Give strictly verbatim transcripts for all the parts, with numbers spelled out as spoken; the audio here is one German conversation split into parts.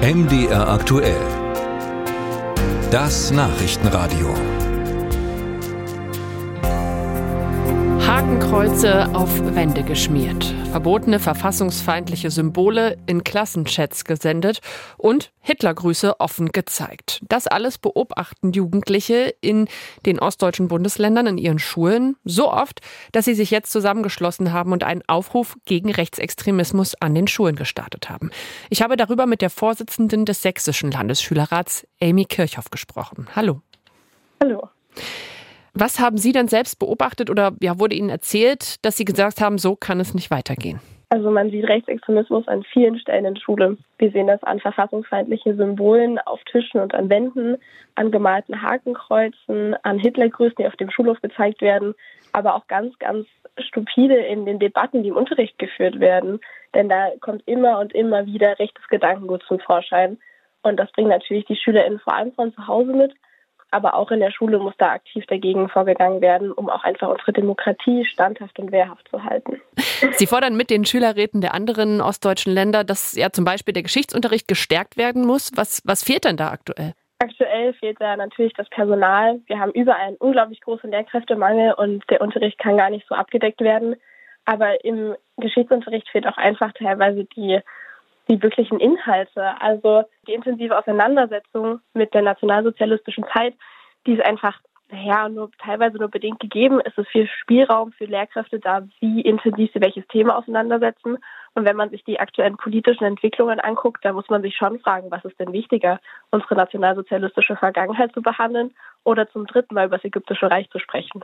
M D R aktuell. Das Nachrichtenradio. Hakenkreuze auf Wände geschmiert, verbotene verfassungsfeindliche Symbole in Klassenchats gesendet und Hitlergrüße offen gezeigt. Das alles beobachten Jugendliche in den ostdeutschen Bundesländern in ihren Schulen so oft, dass sie sich jetzt zusammengeschlossen haben und einen Aufruf gegen Rechtsextremismus an den Schulen gestartet haben. Ich habe darüber mit der Vorsitzenden des Sächsischen Landesschülerrats, Amy Kirchhoff, gesprochen. Hallo. Hallo. Was haben Sie denn selbst beobachtet oder ja, wurde Ihnen erzählt, dass Sie gesagt haben, so kann es nicht weitergehen? Also man sieht Rechtsextremismus an vielen Stellen in der Schule. Wir sehen das an verfassungsfeindlichen Symbolen auf Tischen und an Wänden, an gemalten Hakenkreuzen, an Hitlergrüßen, die auf dem Schulhof gezeigt werden, aber auch ganz, ganz stupide in den Debatten, die im Unterricht geführt werden. Denn da kommt immer und immer wieder rechtes Gedankengut zum Vorschein. Und das bringen natürlich die SchülerInnen vor allem von zu Hause mit. Aber auch in der Schule muss da aktiv dagegen vorgegangen werden, um auch einfach unsere Demokratie standhaft und wehrhaft zu halten. Sie fordern mit den Schülerräten der anderen ostdeutschen Länder, dass ja zum Beispiel der Geschichtsunterricht gestärkt werden muss. Was, was fehlt denn da aktuell? Aktuell fehlt da natürlich das Personal. Wir haben überall einen unglaublich großen Lehrkräftemangel und der Unterricht kann gar nicht so abgedeckt werden. Aber im Geschichtsunterricht fehlt auch einfach teilweise die die wirklichen Inhalte, also die intensive Auseinandersetzung mit der nationalsozialistischen Zeit, die ist einfach ja, nur teilweise nur bedingt gegeben. Es ist viel Spielraum für Lehrkräfte da, wie intensiv sie welches Thema auseinandersetzen. Und wenn man sich die aktuellen politischen Entwicklungen anguckt, dann muss man sich schon fragen, was ist denn wichtiger, unsere nationalsozialistische Vergangenheit zu behandeln oder zum dritten Mal über das Ägyptische Reich zu sprechen.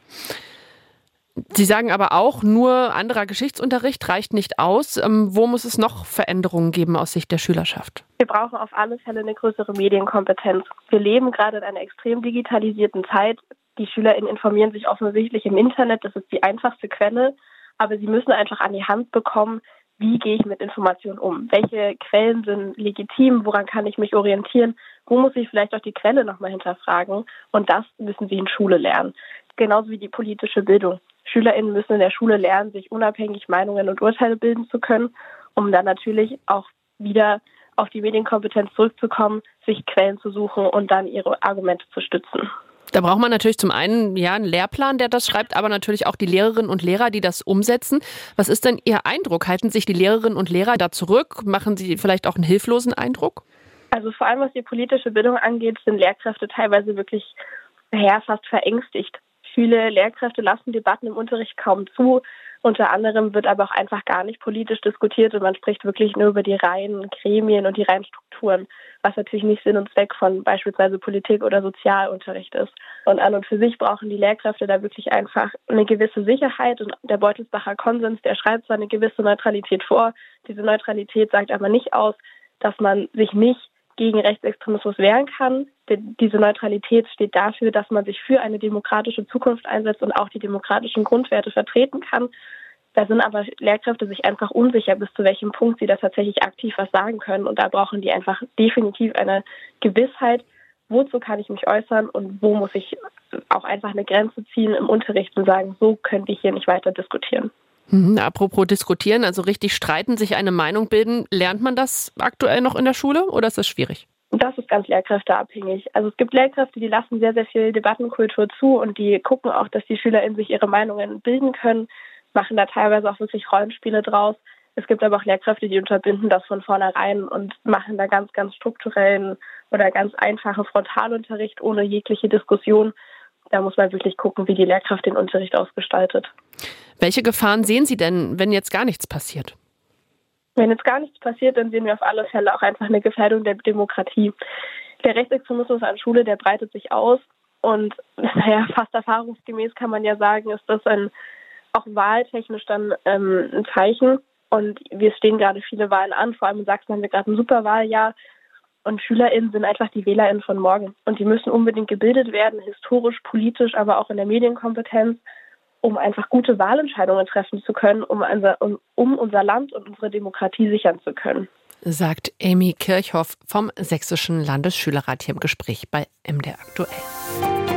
Sie sagen aber auch, nur anderer Geschichtsunterricht reicht nicht aus. Ähm, wo muss es noch Veränderungen geben aus Sicht der Schülerschaft? Wir brauchen auf alle Fälle eine größere Medienkompetenz. Wir leben gerade in einer extrem digitalisierten Zeit. Die SchülerInnen informieren sich offensichtlich im Internet, das ist die einfachste Quelle. Aber sie müssen einfach an die Hand bekommen, wie gehe ich mit Informationen um? Welche Quellen sind legitim? Woran kann ich mich orientieren? Wo muss ich vielleicht auch die Quelle nochmal hinterfragen? Und das müssen sie in Schule lernen. Genauso wie die politische Bildung. SchülerInnen müssen in der Schule lernen, sich unabhängig Meinungen und Urteile bilden zu können, um dann natürlich auch wieder auf die Medienkompetenz zurückzukommen, sich Quellen zu suchen und dann ihre Argumente zu stützen. Da braucht man natürlich zum einen ja einen Lehrplan, der das schreibt, aber natürlich auch die Lehrerinnen und Lehrer, die das umsetzen. Was ist denn Ihr Eindruck? Halten sich die Lehrerinnen und Lehrer da zurück? Machen sie vielleicht auch einen hilflosen Eindruck? Also vor allem, was die politische Bildung angeht, sind Lehrkräfte teilweise wirklich ja, fast verängstigt. Viele Lehrkräfte lassen Debatten im Unterricht kaum zu. Unter anderem wird aber auch einfach gar nicht politisch diskutiert und man spricht wirklich nur über die reinen Gremien und die reinen Strukturen, was natürlich nicht Sinn und Zweck von beispielsweise Politik oder Sozialunterricht ist. Und an und für sich brauchen die Lehrkräfte da wirklich einfach eine gewisse Sicherheit und der Beutelsbacher Konsens, der schreibt zwar eine gewisse Neutralität vor, diese Neutralität sagt aber nicht aus, dass man sich nicht gegen Rechtsextremismus wehren kann. Diese Neutralität steht dafür, dass man sich für eine demokratische Zukunft einsetzt und auch die demokratischen Grundwerte vertreten kann. Da sind aber Lehrkräfte sich einfach unsicher, bis zu welchem Punkt sie da tatsächlich aktiv was sagen können. Und da brauchen die einfach definitiv eine Gewissheit, wozu kann ich mich äußern und wo muss ich auch einfach eine Grenze ziehen im Unterricht und sagen, so könnte ich hier nicht weiter diskutieren. Mhm, apropos diskutieren, also richtig streiten, sich eine Meinung bilden. Lernt man das aktuell noch in der Schule oder ist das schwierig? Das ist ganz lehrkräfteabhängig. Also es gibt Lehrkräfte, die lassen sehr, sehr viel Debattenkultur zu und die gucken auch, dass die SchülerInnen sich ihre Meinungen bilden können, machen da teilweise auch wirklich Rollenspiele draus. Es gibt aber auch Lehrkräfte, die unterbinden das von vornherein und machen da ganz, ganz strukturellen oder ganz einfachen Frontalunterricht ohne jegliche Diskussion. Da muss man wirklich gucken, wie die Lehrkraft den Unterricht ausgestaltet. Welche Gefahren sehen Sie denn, wenn jetzt gar nichts passiert? Wenn jetzt gar nichts passiert, dann sehen wir auf alle Fälle auch einfach eine Gefährdung der Demokratie. Der Rechtsextremismus an Schule, der breitet sich aus und naja, fast erfahrungsgemäß kann man ja sagen, ist das ein auch wahltechnisch dann ähm, ein Zeichen. Und wir stehen gerade viele Wahlen an, vor allem in Sachsen haben wir gerade ein Superwahljahr. Und SchülerInnen sind einfach die WählerInnen von morgen. Und die müssen unbedingt gebildet werden, historisch, politisch, aber auch in der Medienkompetenz, um einfach gute Wahlentscheidungen treffen zu können, um unser, um, um unser Land und unsere Demokratie sichern zu können. Sagt Amy Kirchhoff vom Sächsischen Landesschülerrat hier im Gespräch bei M D R aktuell.